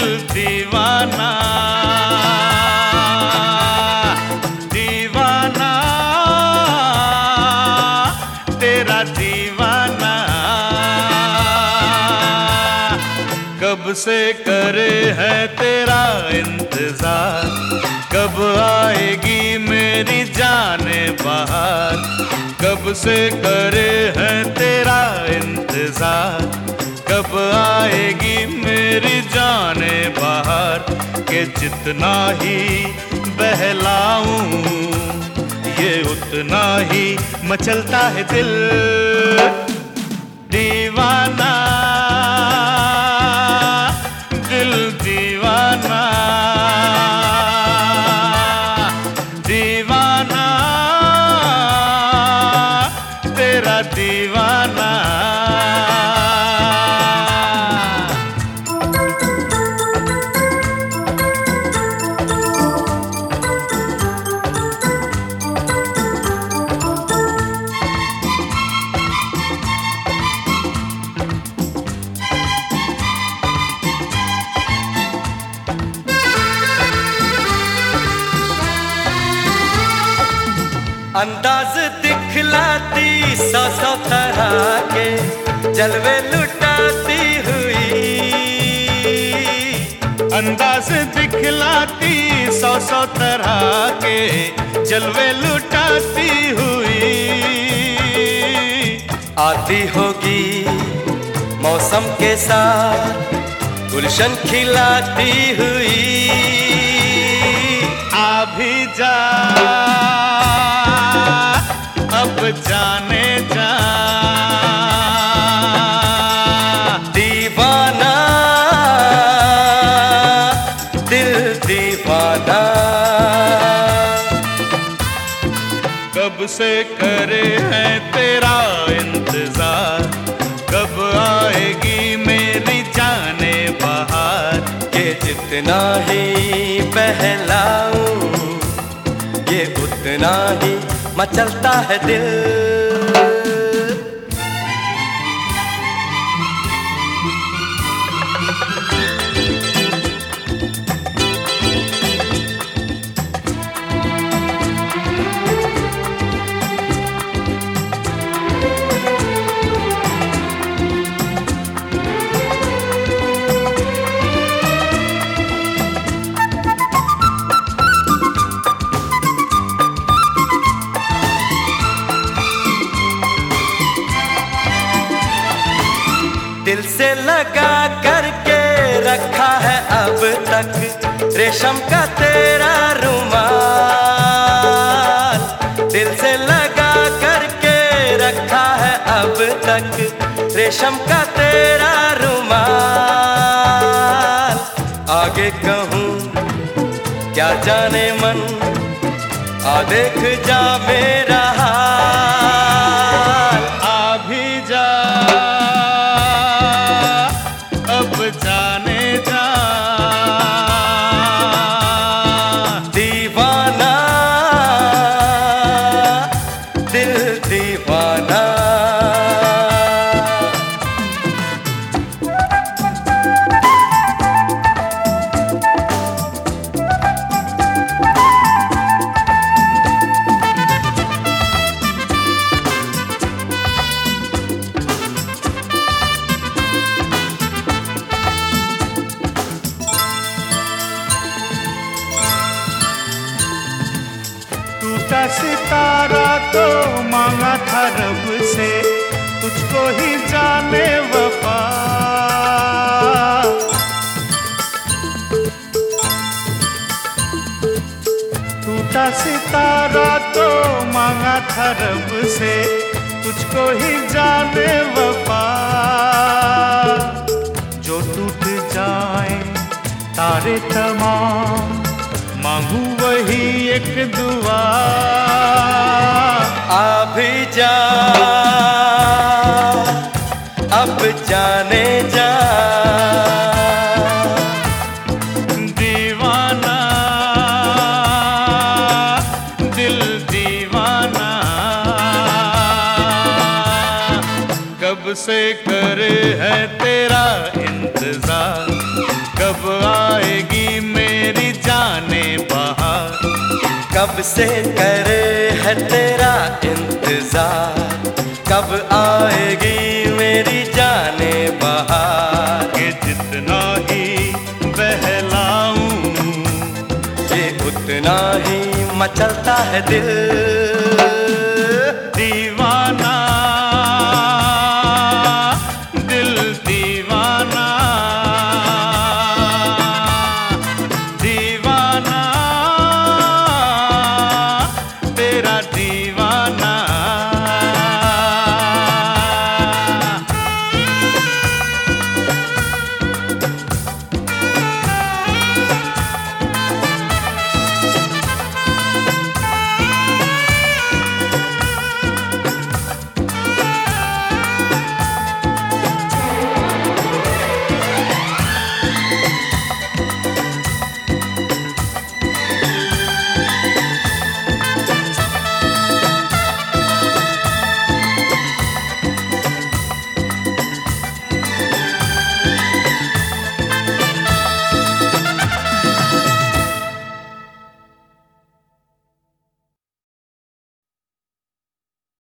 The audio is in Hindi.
दीवाना दीवाना तेरा दीवाना। कब से करे है तेरा इंतजार, कब आएगी मेरी जाने बाहर। कब से करे है तेरा इंतजार, कब आएगी मेरी जाने बाहर। के जितना ही बहलाऊं ये उतना ही मचलता है दिल दीवाना दिल दीवाना दीवाना तेरा दीवाना। अंदाज दिखलाती सौ सौ तरह के, जलवे लुटाती हुई। अंदाज दिखलाती सौ सौ तरह के, जलवे लुटाती हुई। आती होगी मौसम के साथ गुलशन खिलाती हुई। आ भी जा अब जाने जा दीवाना दिल दीवाना। कब से करे है तेरा इंतजार, कब आएगी मेरी जाने बाहर। के जितना ही बहलाऊं ये उतना ही मचलता है दिल। दिल से लगा करके रखा है अब तक रेशम का तेरा रुमाल। दिल से लगा करके रखा है अब तक रेशम का तेरा रुमाल। आगे कहूँ क्या जाने मन, आ देख जा मेरा हाल। आ भी जा अब जाने जा दीवाना दिल दीवाना। टूटा सितारा तो मांगा था रब से, तुझको ही जाने वफा। टूटा सितारा तो मांगा था रब से, तुझको ही जाने वफा। जो टूट जाए तारे तमाम, मांगू वही एक दुआ। आ भी जा अब जाने जा दीवाना दिल दीवाना। कब से करे है तेरा इंतजार, कब आएगी मेरी जाने बहार। कब से करे है तेरा इंतजार, कब आएगी मेरी जाने बहार। कि जितना ही बहलाऊं ये उतना ही मचलता है दिल।